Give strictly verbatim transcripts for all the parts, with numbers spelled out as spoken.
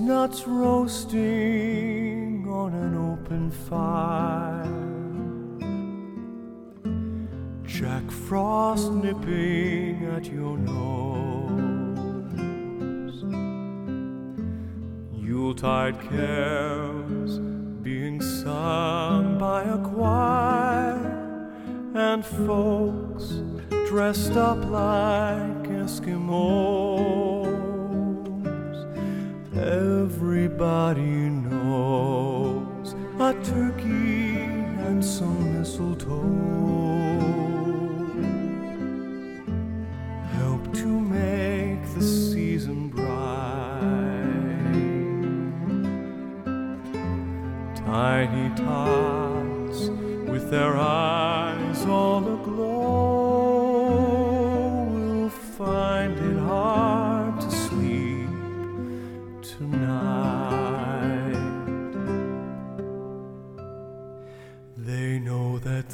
chestnuts roasting on an open fire, Jack Frost nipping at your nose, Yuletide carols being sung by a choir, and folks dressed up like Eskimos. Everybody knows a turkey and some mistletoe help to make the season bright. Tiny tots with their eyes all aglow will find it hard to sleep tonight. They know that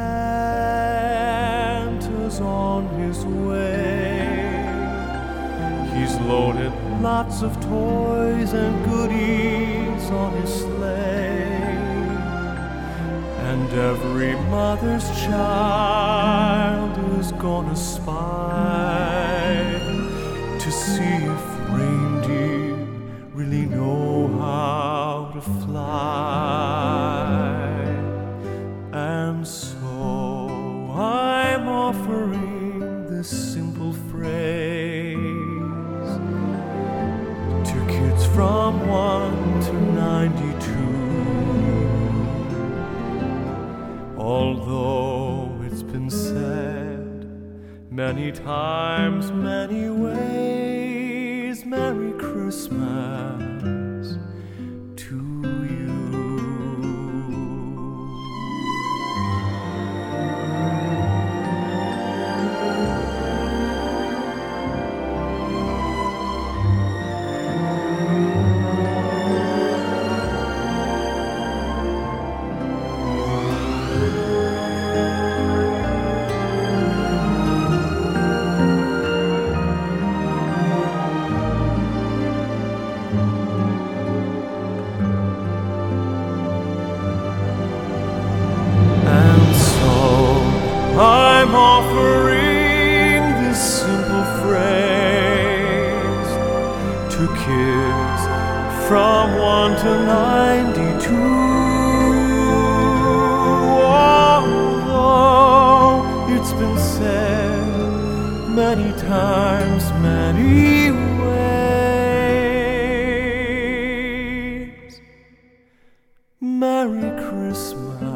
Santa's on his way. He's loaded lots of toys and goodies on his sleigh, and every mother's child is gonna spy to see if reindeer really know how to fly. And so I'm offering this simple phrase to kids from one to ninety-two. Although it's been said many times, many ways, Merry Christmas to you. I'm offering this simple phrase to kids from one to ninety-two. Although it's been said many times, many ways, Merry Christmas